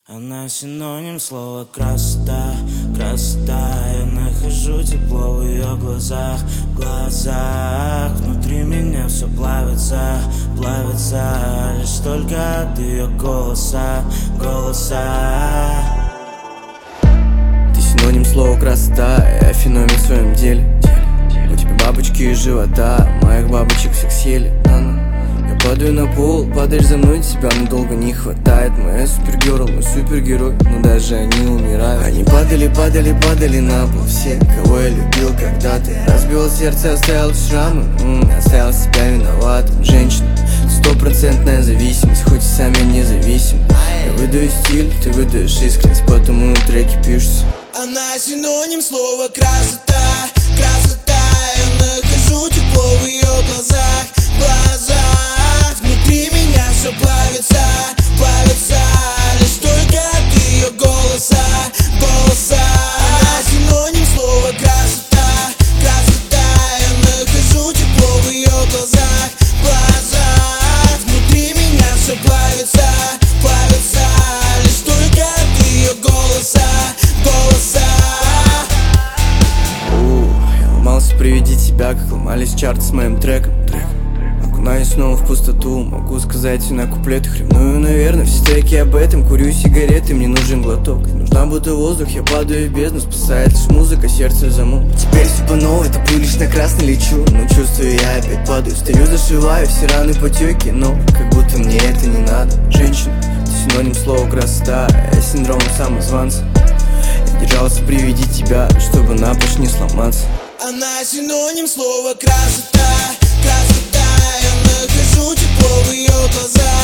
Она синоним слова красота, красота. Я нахожу тепло в ее глазах, глазах. Внутри меня все плавится, плавится. Лишь только от ее голоса, голоса. Ты синоним слова красота, я феномен в своем деле. У тебя бабочки из живота, моих бабочек всех съели. Я падаю на пол, падаешь за мной, тебя надолго не хватает. Моя супергерл, мой супергерой, но даже они умирают. Они падали, падали, падали на пол все, кого я любил когда-то. Разбил сердце, оставил шрамы, оставил себя виноватым. Женщина, стопроцентная зависимость, хоть и сами независимы. Я выдаю стиль, ты выдаешь искренность, потому треки пишутся. Она синоним слова красота, красота. Я нахожу тепло в ее глазах, глазах. Внутри меня все плавится, плавится. Лишь только от ее голоса, голоса. Она синоним слова красота, красота. Я нахожу тепло в ее глазах, глазах. Внутри меня все плавится, плавится. Лишь только от ее голоса, голоса. Я ломался при виде тебя, как ломались чарты с моим треком. Окунаюсь снова в пустоту, могу сказать все на куплетах. Ревную, наверное, все треки об этом. Курю сигареты, мне нужен глоток. Нужна будто воздух, я падаю в бездну. Спасает лишь музыка, сердце замут. Теперь все по новой, топлю лишь на красный лечу. Но чувствую, я опять падаю. Стою, зашиваю все раны, потеки. Но как будто мне это не надо. Женщина, ты синоним слова красота. Я синдром самозванца. Я держался при виде тебя, чтобы напрочь не сломаться. Она синоним слова красота, красота. Я нахожу тепло в ее глазах.